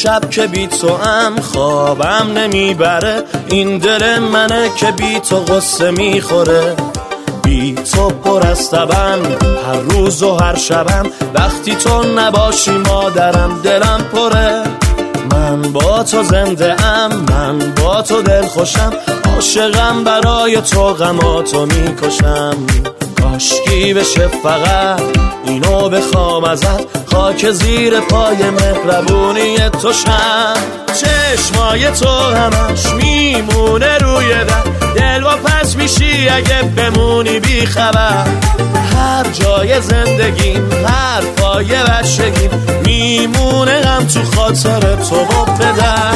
شب که بی تو ام خوابم نمیبره، این دل منه که بی تو غصه میخوره. بی تو پر از تبم هر روز و هر شبم، وقتی تو نباشی مادرم دلم پره. من با تو زنده ام، من با تو دل خوشم، عاشقم برای تو غماتو میکشم. کاشکی بشه فقط اینو بخوام ازت، خاک زیر پای مهربونی تو شم. چشمای تو همش میمونه روی در، دل با پس میشی اگه بمونی بی خبر. هر جای زندگیم، هر پای بچگیم، میمونه غم تو خاطر تو و پدر.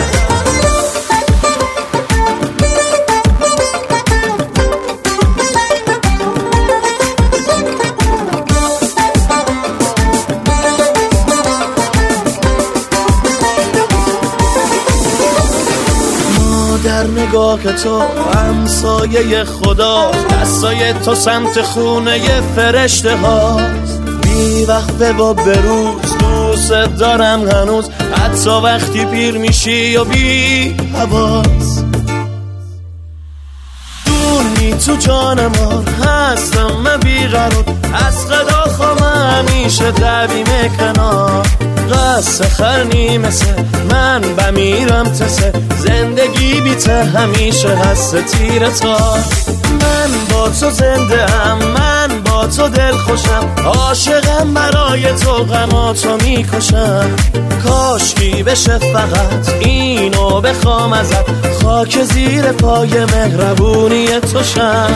در نگاه تو همسایه خدا، دستای تو سمت خونه فرشته هاست. بی وقفه و بروز دوست دارم هنوز، حتی وقتی پیر میشی و بی حواس. دونی تو جانم هستم من بیقرار، از خدا خوام همیشه دویم کنار. قصه خرنی مثل من بمیرم تسه، زندگی بیته همیشه هست تیر تا. من با تو زنده ام، من با تو دل خوشم، عاشقم برای تو غماتو میکشم. کاشکی بشه فقط اینو بخوام ازت، خاک زیر پای مهربونی تو شم.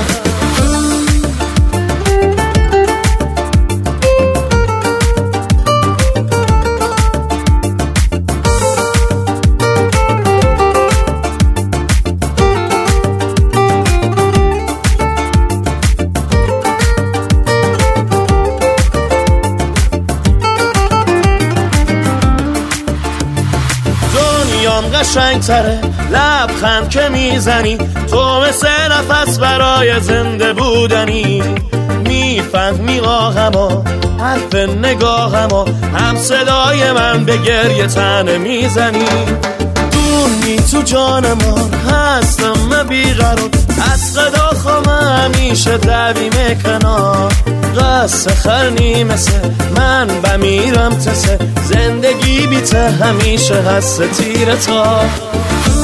قشنگ تره لبخند که میزنی، تو مثل نفس برای زنده بودنی. میفهمی آهما حرف نگاهما، هم صدای من به گریه تنه میزنی. دونی تو جانما هستم من بیقرار، از خدا خوام همیشه دویم کنار. قصه خرنی مثل من بمیرم تسه، زندگی بیته همیشه هست تیر تا.